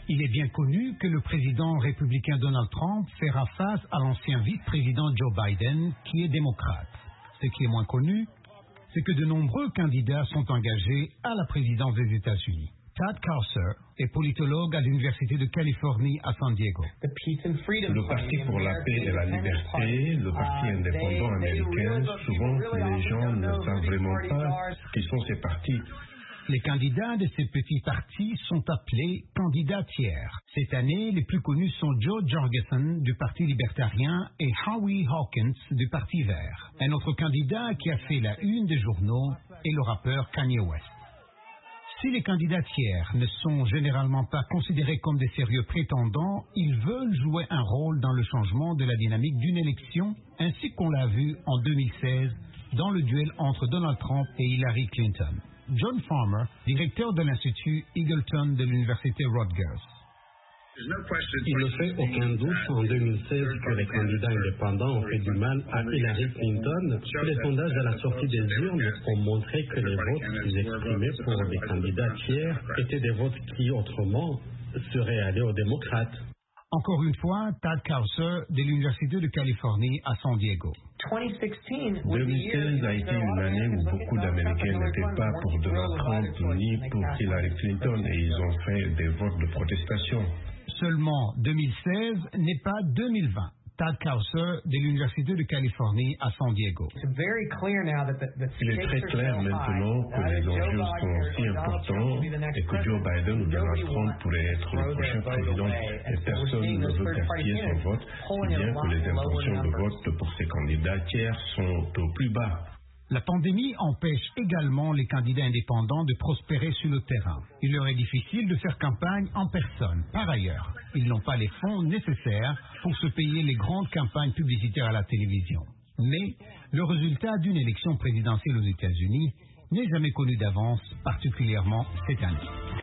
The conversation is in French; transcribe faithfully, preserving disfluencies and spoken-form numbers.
Il est bien connu que le président républicain Donald Trump fera face à l'ancien vice-président Joe Biden, qui est démocrate. Ce qui est moins connu, c'est que de nombreux candidats sont engagés à la présidence des États-Unis. Tad Counser est politologue à l'Université de Californie à San Diego. Le Parti pour la paix et la liberté, le Parti indépendant américain, souvent les gens ne savent vraiment pas qui sont ces partis. Les candidats de ces petits partis sont appelés candidats tiers. Cette année, les plus connus sont Joe Jorgensen du Parti libertarien et Howie Hawkins du Parti vert. Un autre candidat qui a fait la une des journaux est le rappeur Kanye West. Si les candidats tiers ne sont généralement pas considérés comme des sérieux prétendants, ils veulent jouer un rôle dans le changement de la dynamique d'une élection, ainsi qu'on l'a vu en deux mille seize dans le duel entre Donald Trump et Hillary Clinton. John Farmer, directeur de l'Institut Eagleton de l'Université Rutgers. Il ne fait aucun doute en deux mille seize que les candidats indépendants ont fait du mal à Hillary Clinton. Les sondages à la sortie des urnes ont montré que les votes qu'ils exprimaient pour des candidats tiers étaient des votes qui, autrement, seraient allés aux démocrates. Encore une fois, Tad Counser de l'Université de Californie à San Diego. deux mille seize a été une année où beaucoup d'Américains n'étaient pas pour Donald Trump ni pour Hillary Clinton et ils ont fait des votes de protestation. Seulement deux mille seize n'est pas deux mille vingt. Tad Counser de l'Université de Californie à San Diego. Il est très clair maintenant que les enjeux sont si importants et que Joe Biden ou Donald Trump pourraient être le prochain président et personne ne veut gaspiller son vote, si bien que les intentions de vote pour ces candidats tiers sont au plus bas. La pandémie empêche également les candidats indépendants de prospérer sur le terrain. Il leur est difficile de faire campagne en personne. Par ailleurs, ils n'ont pas les fonds nécessaires pour se payer les grandes campagnes publicitaires à la télévision. Mais le résultat d'une élection présidentielle aux États-Unis n'est jamais connu d'avance, particulièrement cette année.